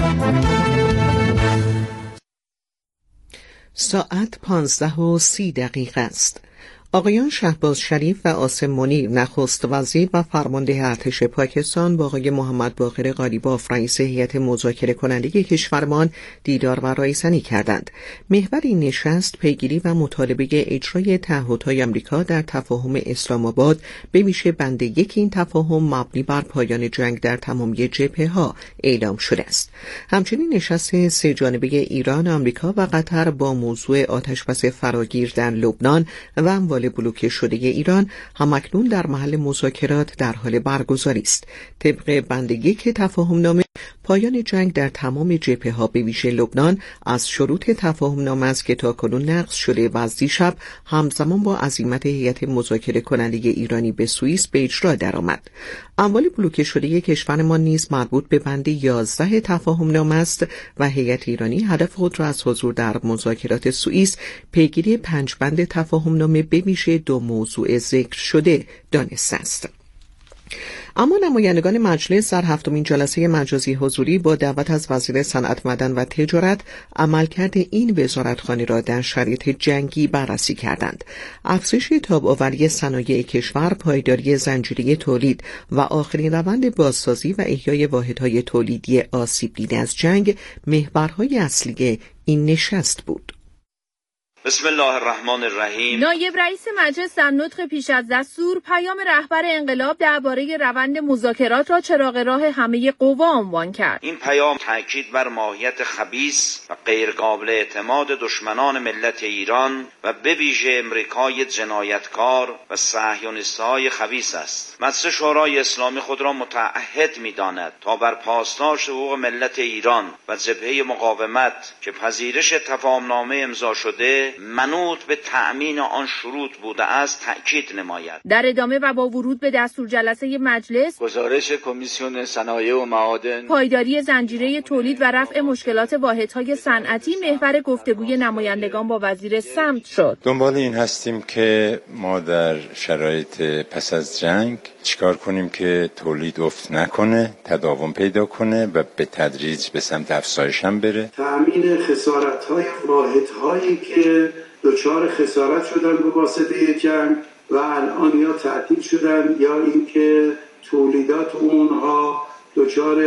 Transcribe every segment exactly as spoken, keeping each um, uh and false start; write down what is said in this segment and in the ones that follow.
ساعت پانزده و سی دقیقه است. آقایان شهباز شریف و عاصم منیر نخست وزیر و فرمانده ارتش پاکستان با آقای محمد باقر قالیباف رئیس هیئت مذاکره کننده کشورمان دیدار و رایزنی کردند. محور این نشست پیگیری و مطالبه اجرای تعهدهای آمریکا در تفاهم اسلام آباد به ویژه بند یک این تفاهم مبنی بر پایان جنگ در تمامی جبهه‌ها اعلام شده است. همچنین نشست سه جانبه ایران، آمریکا و قطر با موضوع آتشبس فراگیر در لبنان و اموال بلوکه شده ایران همکنون در محل مذاکرات در حال برگزاری است. طبق بند یک تفاهم نامه پایان جنگ در تمام جبهه‌ها به ویژه لبنان از شروط تفاهم نامه است که تاکنون نقض شده و از دیشب همزمان با عزیمت هیئت مذاکره کننده ایرانی به سوئیس به اجرا درآمد. اموال بلوکه شده کشورمان نیز مربوط به بند یازده تفاهم نامه است و هیئت ایرانی هدف خود را از حضور در مذاکرات سوئیس پیگیری پنج بند تفاهم نامه به ویژه دو موضوع ذکر شده دانسته است. اما نمایندگان مجلس در هفتمین جلسه مجازی حضوری با دعوت از وزیر صنعت، معدن و تجارت عملکرد این وزارتخانه را در شرایط جنگی بررسی کردند. افزایش تاب‌آوری صنایع کشور، پایداری زنجیره تولید و آخرین روند بازسازی و احیای واحدهای تولیدی آسیب دیده از جنگ محورهای اصلی این نشست بود. بسم الله الرحمن الرحیم. نایب رئیس مجلس در نطق پیش از دستور پیام رهبر انقلاب درباره روند مذاکرات را چراغ راه همه قوا عنوان کرد. این پیام تاکید بر ماهیت خبیث و غیرقابل اعتماد دشمنان ملت ایران و به ویژه امریکای جنایتکار و صهیونیست‌های خبیث است. مجلس شورای اسلامی خود را متعهد می‌داند تا بر پاسداشت حقوق ملت ایران و جبهه مقاومت که پذیرش تفاهم‌نامه امضا شده منوط به تأمین آن شروط بوده است تأکید نماید. در ادامه و با ورود به دستور جلسه مجلس، گزارش کمیسیون صنایع و معادن، پایداری زنجیره تولید و رفع مشکلات واحدهای صنعتی محور گفتگوی نمایندگان با وزیر سمت شد. دنبال این هستیم که ما در شرایط پس از جنگ چیکار کنیم که تولید افت نکنه، تداوم پیدا کنه و به تدریج به سمت افزایش هم بره. تأمین خسارت‌های واحدهایی که دچار خسارت شدن به واسطه جنگ و الان یا تعطیل شدن یا اینکه تولیدات اونها دچار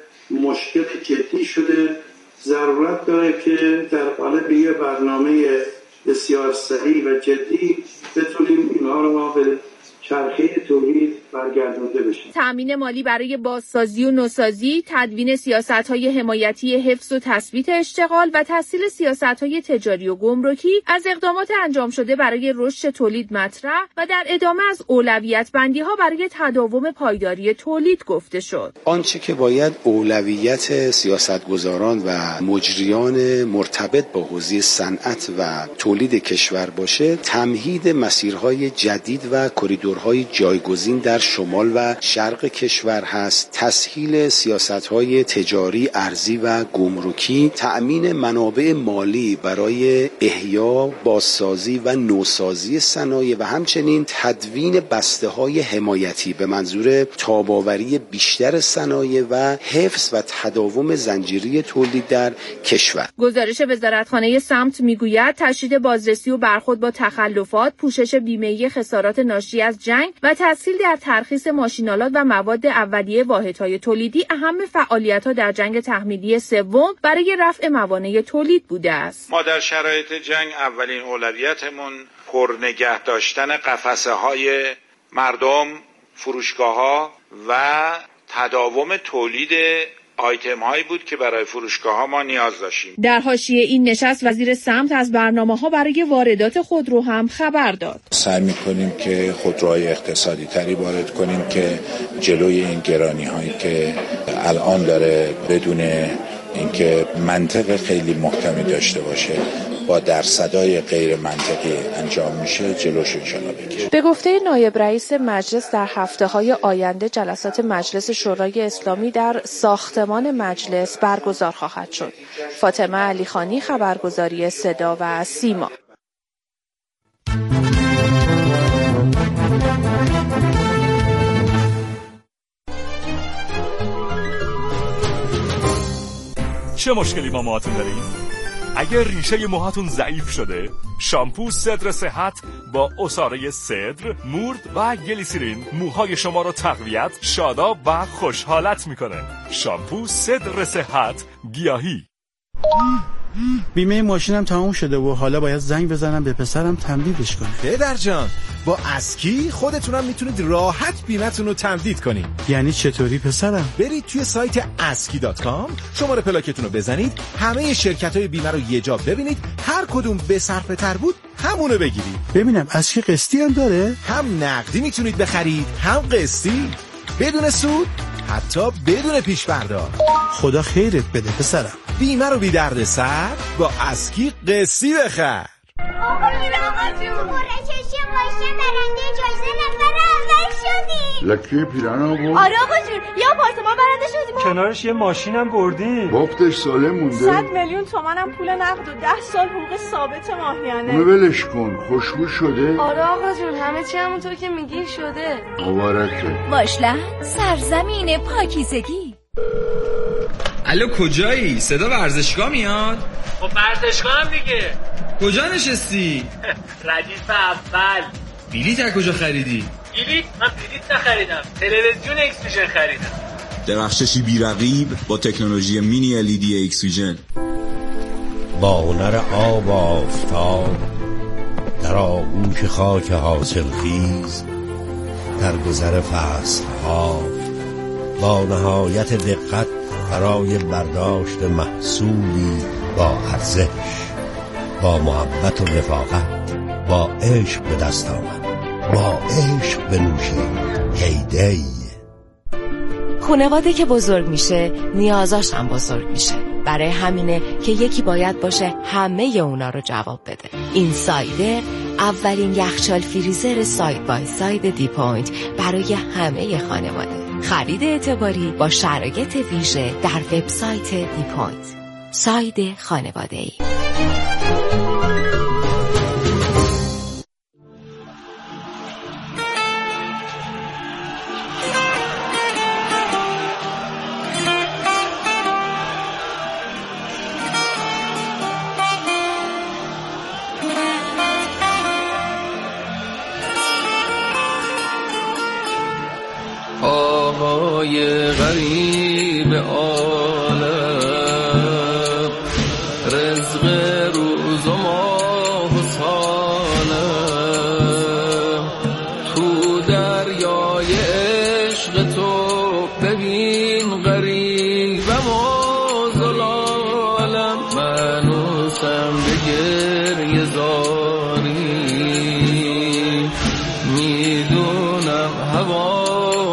مشکل جدی شده، ضرورت داره که در قالب یه برنامه بسیار صحیح و جدی بتونیم اینها رو ما به چرخه تولید برگردونده بشه. تأمین مالی برای بازسازی و نوسازی، تدوین سیاست‌های حمایتی حفظ و تثبیت اشتغال و تسهیل سیاست‌های تجاری و گمرکی از اقدامات انجام شده برای رشد تولید مطرح و در ادامه از اولویت بندی‌ها برای تداوم پایداری تولید گفته شد. آنچه که باید اولویت سیاستگزاران و مجریان مرتبط با حوزه صنعت و تولید کشور باشه، تمهید مسیرهای جدید و کریدورهای جایگزین در شمال و شرق کشور هست، تسهیل سیاست‌های تجاری، ارزی و گمرکی، تأمین منابع مالی برای احیا، بازسازی و نوسازی صنایع و همچنین تدوین بسته‌های حمایتی به منظور تاب‌آوری بیشتر صنایع و حفظ و تداوم زنجیره تولید در کشور. گزارش وزارتخانه سمت میگوید تشدید بازرسی و برخورد با تخلفات، پوشش بیمه‌ای خسارات ناشی از جنگ و تسهیل در ترخیص ماشین‌آلات و مواد اولیه واحدهای تولیدی اهم فعالیت‌ها در جنگ تحمیلی سوم برای رفع موانع تولید بوده است. ما در شرایط جنگ اولین اولویتمون پرنگه داشتن قفسه‌های مردم، فروشگاه‌ها و تداوم تولید آیتم هایی بود که برای فروشگاه ها ما نیاز داشتیم. در حاشیه این نشست وزیر سمت از برنامه ها برای واردات خودرو هم خبر داد. سعی می‌کنیم که خودروهای اقتصادی تری وارد کنیم که جلوی این گرانی هایی که الان داره بدون اینکه منطق خیلی محکمی داشته باشه با درصدای غیر منطقی انجام میشه جلوش انشالله بگیره. به گفته نایب رئیس مجلس در هفته‌های آینده جلسات مجلس شورای اسلامی در ساختمان مجلس برگزار خواهد شد. فاطمه علیخانی، خبرگزاری صدا و سیما. چه مشکلی با موهاتون دارین؟ اگر ریشه موهاتون ضعیف شده، شامپو صدر صحت با عصاره صدر، مورد و گلیسرین موهای شما رو تقویت، شاداب و خوشحالت میکنه. شامپو صدر صحت گیاهی. بیمه ماشینم تمام شده و حالا باید زنگ بزنم به پسرم تمدیدش کنه. پدر جان، با اسکی خودتونم میتونید راحت بیمتون رو تمدید کنید. یعنی چطوری پسرم؟ برید توی سایت اسکی دات کام، شماره پلاکتون رو بزنید، همه شرکت‌های بیمه رو یه جا ببینید، هر کدوم به صرفه تر بود همونو بگیرید. ببینم اسکی قسطی هم داره؟ هم نقدی میتونید بخرید، هم قسطی، بدون سود، حتی بدون پیش پرداخت. خدا خیرت بده پسرم. بیمه رو بی درد سر با اسکی قسطی بخر. آقا میره آقا جون مرچشی باشه برنده جایزه نفر اول شدی. لکی پیران آقا. آره آقا جون یه آپارتمان برنده شدیم. کنارش یه ماشینم بردیم. باختش سالم مونده. صد میلیون تومنم پول نقد و ده سال حقوق ثابت ماهیانه. اونو ولش کن، خوشبو شده. آره آقا جون همه چی همونطور که میگی شده. مبارکه. واشلند سرزمین پاکیزگی. الو کجایی؟ صدا ورزشگاه میاد؟ خب ورزشگاه هم دیگه. کجا نشستی؟ ردیف اول. بلیط از کجا خریدی؟ بلیط؟ من بلیط نخریدم، تلویزیون اکس ویژن خریدم. درخششی بی‌رقیب با تکنولوژی مینی ال ای دی اکس ویژن. با هنر آب و آفتاب در آغوش خاک حاصل خیز، در گذر فصل‌ها با نهایت دقت برای برداشت محصولی با ارزش، با محبت و رفاقت، با عشق به دست آمد، با عشق بنوشید. هیدی. خانواده که بزرگ میشه نیازاش هم بزرگ میشه. برای همینه که یکی باید باشه همه اونا رو جواب بده. این سایدر اولین یخچال فریزر ساید بای ساید دی پوینت برای همه خانواده. خرید اعتباری با شرایط ویژه در وبسایت دی پوینت. ساید خانواده‌ای. آهای غریب عالم، رزق روز و ماه و سالم، تو دریای عشق تو ببین غریبم و زلالم، منوسم به گریه زاری، میدونم هوا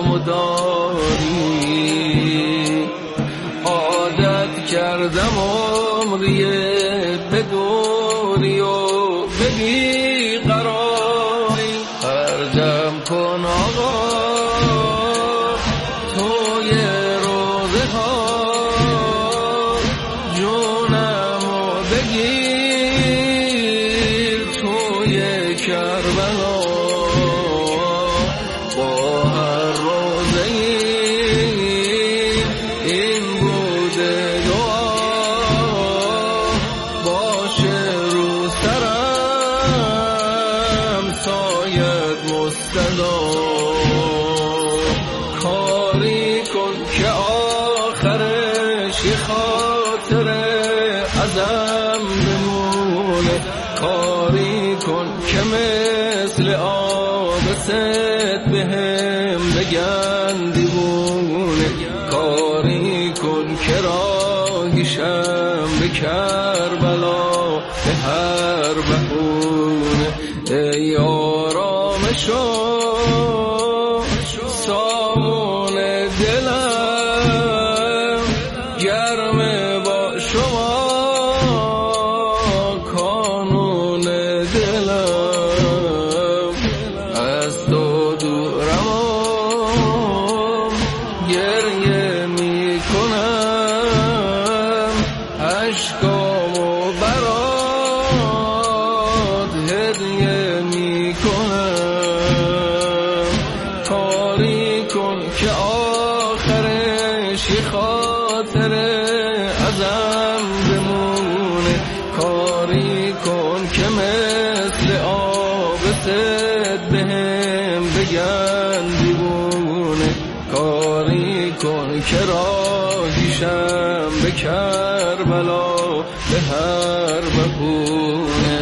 داری، عادت کردم عمری به دوری و به بیقراری، هر دم کن آقا توی روزه ها، جونم و بگیر توی کربلا، کاری کن که آخرش یه خاطر ازم بمونه، کاری کن که مثل آدست بهم بگن دیوونه، کاری کن که راهیشم به کربلا به هر بهونه، ای آرامشو سامون دلم، گرمه با شما کانون دلم، از تو دورم و گریه می کنم، عشقامو برات هدیه می کنم، کاری کن که آخرش یه خاطر ازم ازم بمونه، کاری کن که مثل آب سد بهم بگن دیوونه، کاری کن که راهیشم به کربلا به هر بهونه.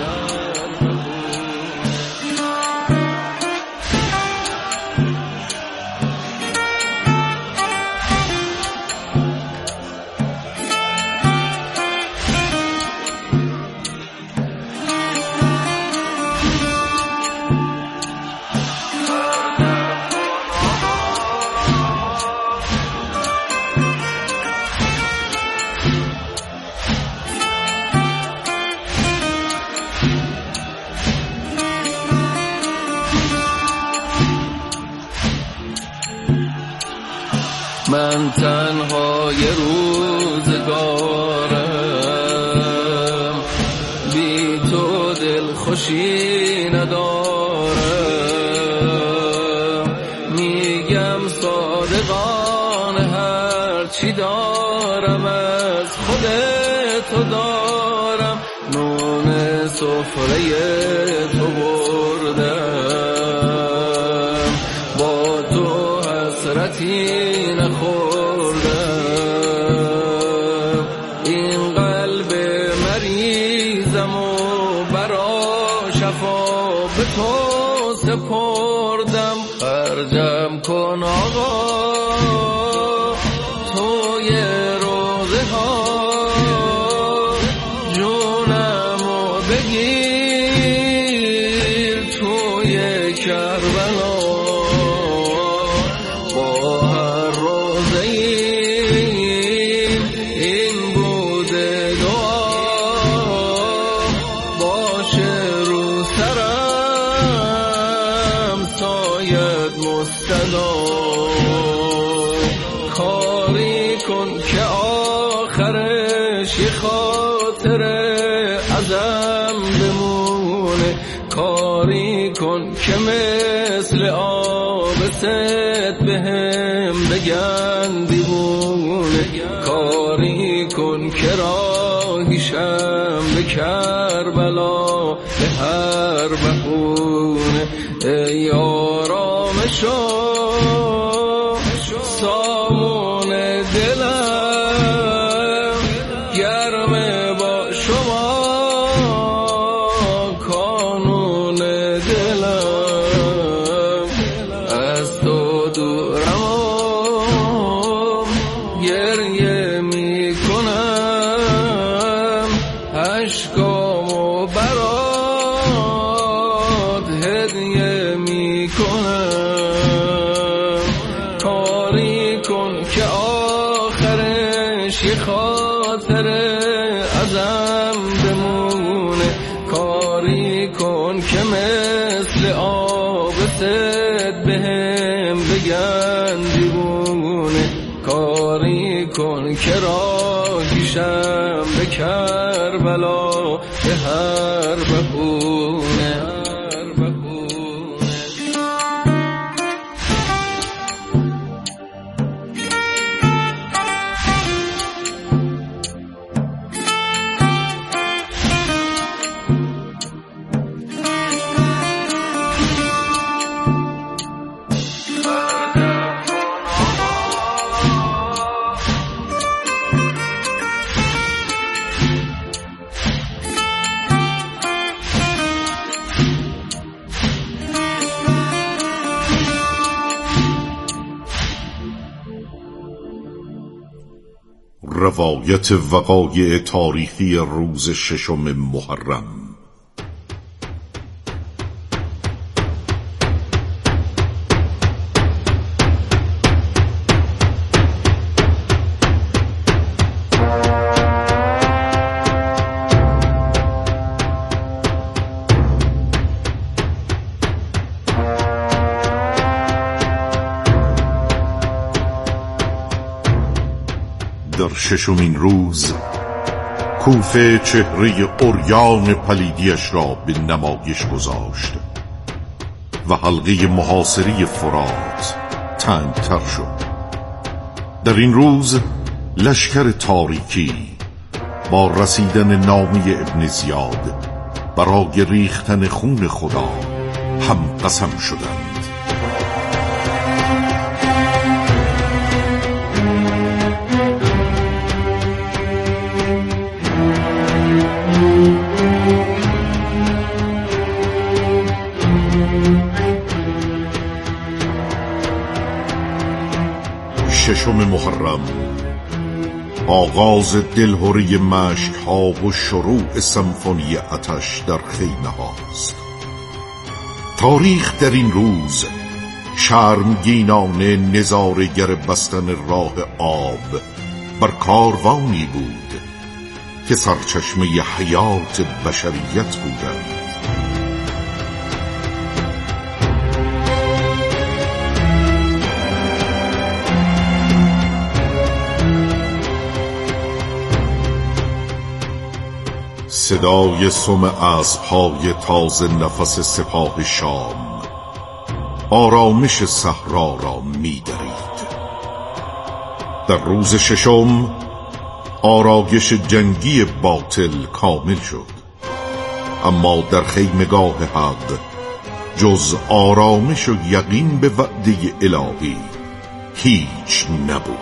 من تنهای روزگارم، بی تو دل خوشی ندارم، میگم صادقانه هر چی دارم از خود تو دارم، نون سفره تو بردم، با تو حسرتی نخوردم، این قلب مریضم و برا شفا به تو سپردم، خرجم کن آقا توی روزه ها، جونمو بگیر توی کربلا، کاری کن که آخرش یه خاطره ازم بمونه، کاری کن که مثل آب سد بهم بگن دیوونه، کاری کن که راهیشم به کربلا به هر بهونه. ای آرامشو سامون دلم، گرمه با شما کانون دلم، از تو دورم و گریه میکنم، اشکامو برات هدیه میکنم، کاری کن که آخرش یه خاطره ازم بمونه، کاری کن که مثل آب سد بهم بگن دیوونه، کاری کن که راهیشم به کربلا به هر بهونه. روایت وقایع تاریخی روز ششم محرم. در ششمین روز کوفه چهره عریان پلیدیش را به نمایش گذاشت و حلقه محاصره فرات تنگتر شد. در این روز لشکر تاریکی با رسیدن نامه ابن زیاد برای ریختن خون خدا هم قسم شدند. ششم محرم، آغاز دلهوری مشک ها و شروع سمفونی آتش در خیمه هاست. تاریخ در این روز شرمگینانه نظاره‌گر بستن راه آب بر کاروانی بود که سرچشمه حیات بشریت بودند. صدای سم اسب‌های تازه نفس سپاه شام آرامش صحرا را می‌درید. در روز ششم آرایش جنگی باطل کامل شد، اما در خیمگاه حق جز آرامش و یقین به وعده الهی هیچ نبود.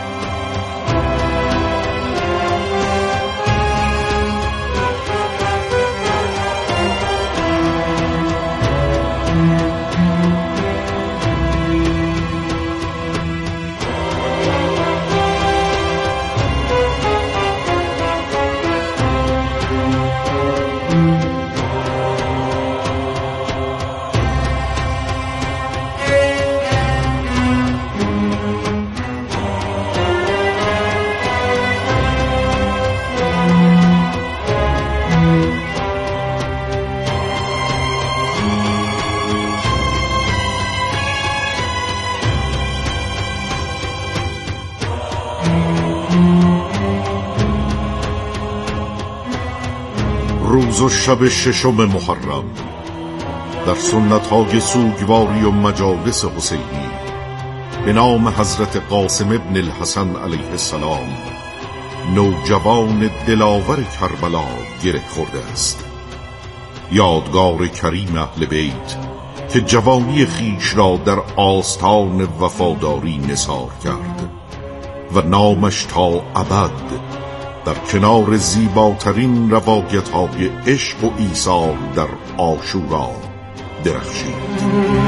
روز و شب ششم محرم در سنت‌های سوگواری و مجالس حسینی به نام حضرت قاسم ابن الحسن علیه السلام نوجوان دلاور کربلا گره خورده است. یادگار کریم اهل بیت که جوانی خیش را در آستان وفاداری نثار کرد و نامش تا ابد در کنار زیباترین روایت‌های عشق و ایثار در عاشورا درخشید.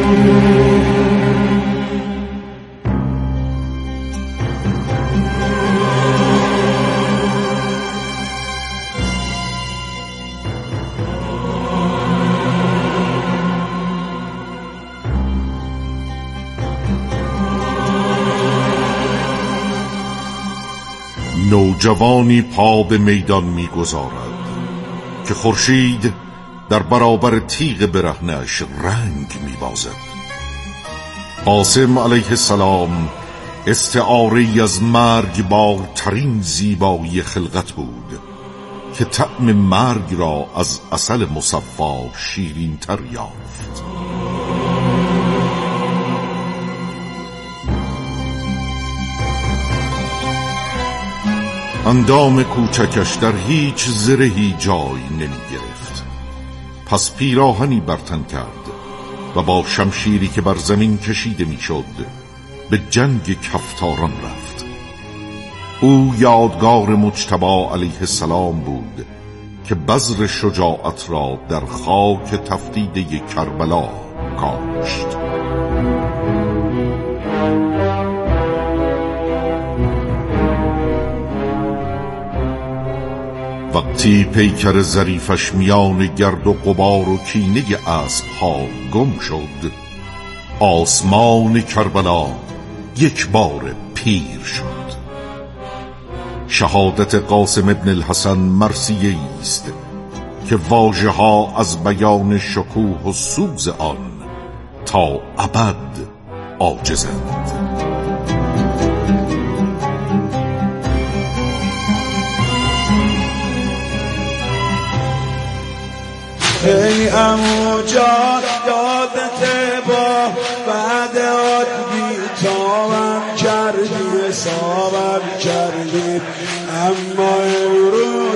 نوجوانی پا به میدان می‌گذارد که خورشید در برابر تیغ برهنه‌اش رنگ می‌بازد. قاسم علیه السلام استعاره‌ای از مرگبارترین زیبایی خلقت بود که طعم مرگ را از عسل مصفا شیرین‌تر یافت. اندام کوچکش در هیچ زرهی جای نمی گرفت. پس پیراهنی برتن کرد و با شمشیری که بر زمین کشیده می شد به جنگ کفتاران رفت. او یادگار مجتبی علیه السلام بود که بذر شجاعت را در خاک تفدیده کربلا کاشت. وقتی پیکر ظریفش میان گرد و غبار و کینه اسب‌ها گم شد، آسمان کربلا یک بار پیر شد. شهادت قاسم ابن الحسن مرثیه‌ای است که واژه‌ها از بیان شکوه و سوز آن تا ابد عاجزند. ای عمو جان یادت با بعد آت بیتابم کردی حسابم کردی اما امروز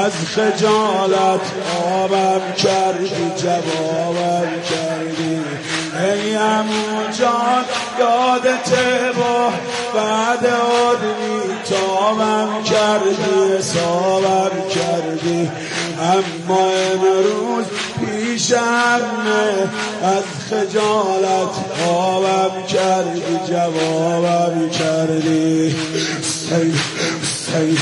از خجالت آبم کردی جوابم کردی ای عمو جان یادته با بعد آدمی تابم کردی حسابم کردی اما امروز پیشمه از خجالت آبم کردی جوابم کردی سی سی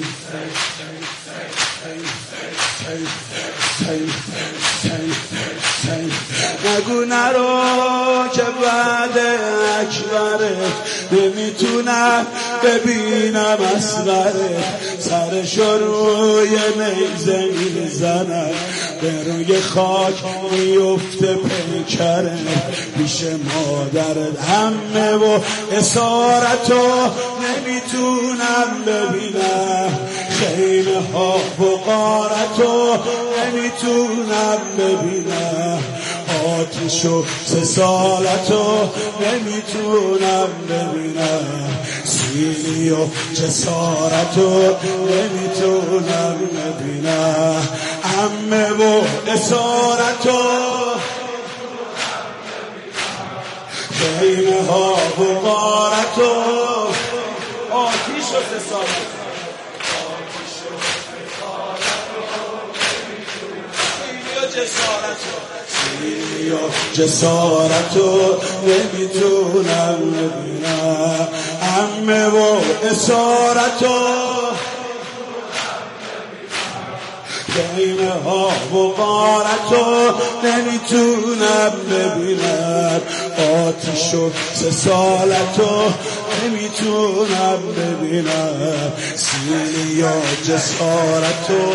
نگو نرو که بعد اکبره نمیتونم ببینم اصغره سرشو روی نیزه میزنم به روی خاک میفته پیکره پیش مادرت همه و اسارتو نمیتونم ببینم خیمه ها و غارتو نمیتونم ببینم آتیش و سه سالتو نمیتونم ببینم سیلی و جسارتو نمیتونم ببینم عمه و اسارتو خیمه ها و غارتو آتیش و سه سالتو سیلی و جسارتو نمیتونم ببینم عمه و اسارتو خیمه ها و غارتو نمیتونم ببینم آتیش و سه سالتو نمیتونم ببینم سیلی و جسارتو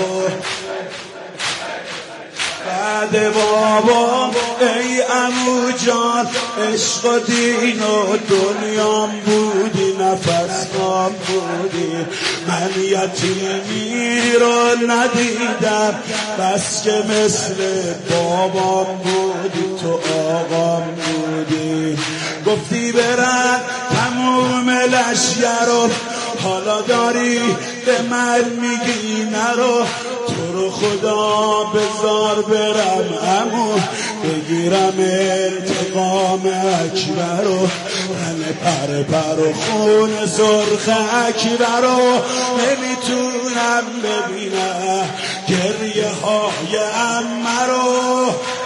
بعد بابا ای عمو جان عشق و دین و دنیام بودی نفسام بودی من یتیمی رو ندیدم بس که مثل بابام بودی تو آقام بودی گفتی برن تموم لشگر رو حالا داری به من میگی نرو تو رو خدا بذار برم عمو بگیرم انتقام اکبر و من پر پر و خون سرخ اکبر رو نمیتونم ببینم گریه های عمه رو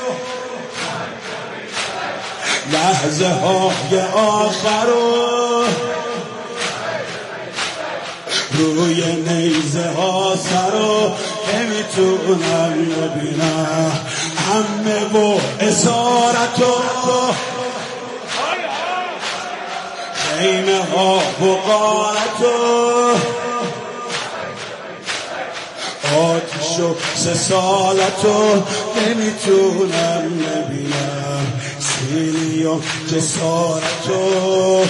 لحظه های آخر رو روی نیزه ها سرو نمیتونم ببینم عمه و اسارتو خیمه ها و غارتو آتیش و سه سالتو نمیتونم ببینم سیلی و جسارتو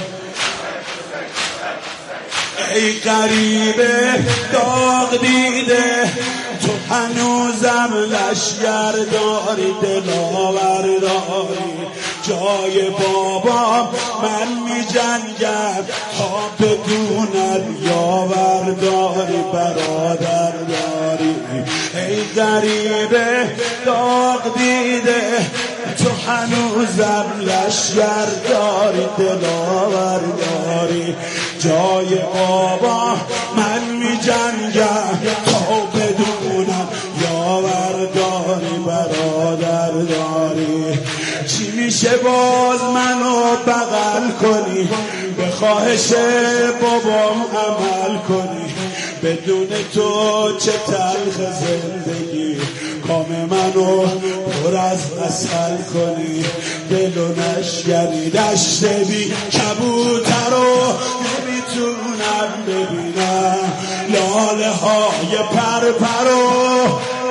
ای غریبه داغ دیده تو هنوزم لشگر داری دلاور داری جای بابام من می جنگم تا بدونم یاور داری برادر داری ای غریبه داغ دیده تو هنوزم لشگر داری دلاور داری جای بابا من می جنگم تا بدونم یاور داری برادر داری چی میشه باز منو بغل کنی به خواهش بابام عمل کنی بدون تو چه تلخ زندگی کام منو پر از عسل کنی دل و نشگری دشت بی کبوتر رو نمیتونم ببینم لاله های پر پرو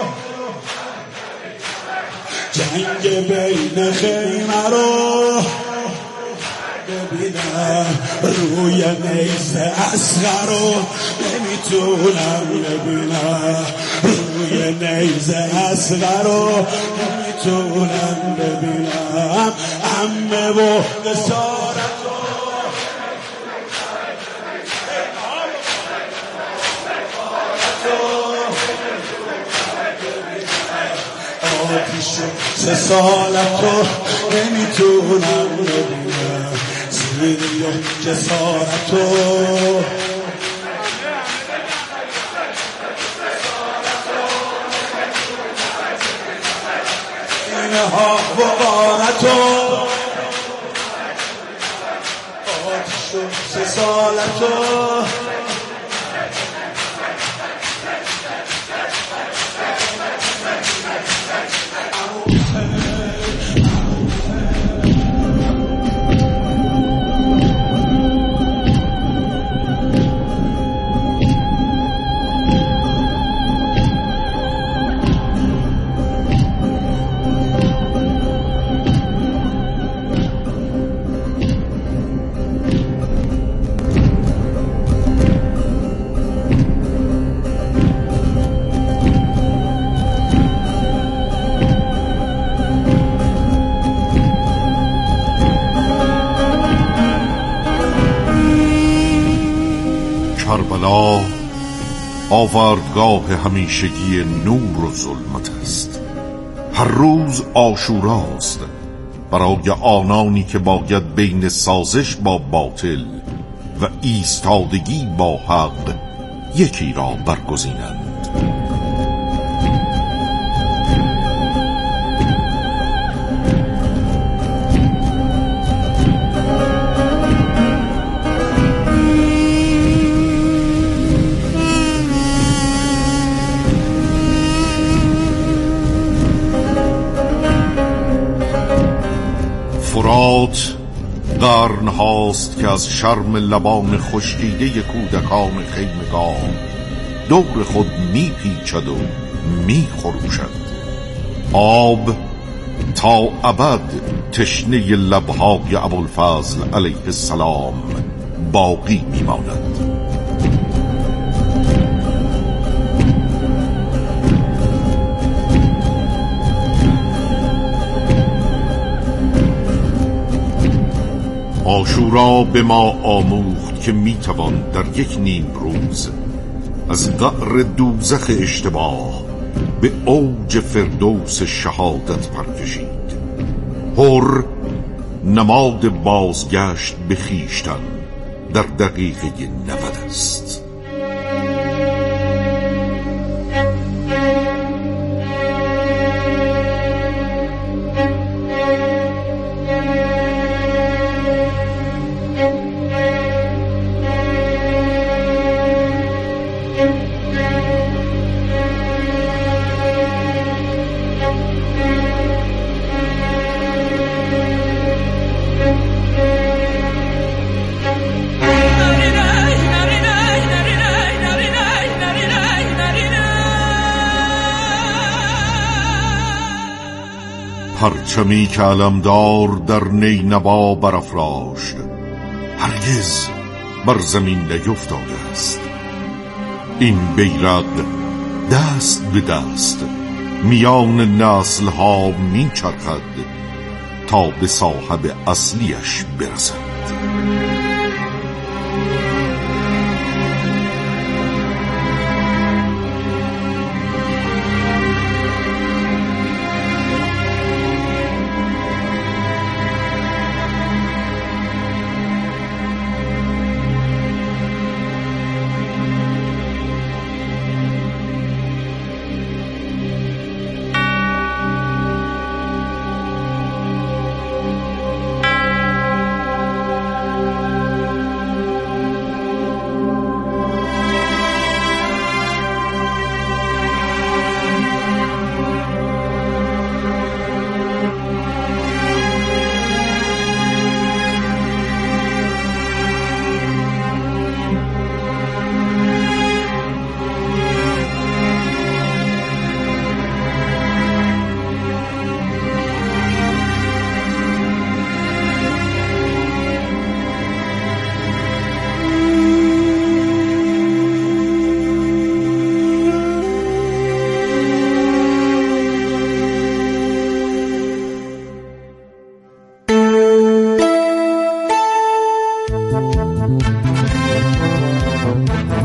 جنگ بین خیمه رو ببینم روی نیزه اصغر رو نمیتونم ببینم روی نیزه اصغر رو نمیتونم ببینم عمه و نصارت آتیش سه سالتو نمیتونم ببینم، سیری و جسارتو اینه ها و غارتو، آتیش و سه سالتو کربلا آوردگاه همیشگی نور و ظلمت است. هر روز عاشوراست برای آنانی که باید بین سازش با باطل و ایستادگی با حق یکی را برگزینند. فرات قرن هاست که از شرم لبان خشکیده کودکان خیمگاه دور خود می پیچد و می خروشد. آب تا ابد تشنه لبهای ابوالفضل علیه السلام باقی می ماند. عاشورا به ما آموخت که میتوان در یک نیم روز از قعر دوزخ اشتباه به اوج فردوس شهادت پرکشید. حر نماد بازگشت به خویشتن در دقیقه نود است. پرچمی که علمدار در نینوا برافراشت هرگز بر زمین نیفتاده است. این بیرق دست به دست میان نسل ها می چرخد تا به صاحب اصلیش برسد.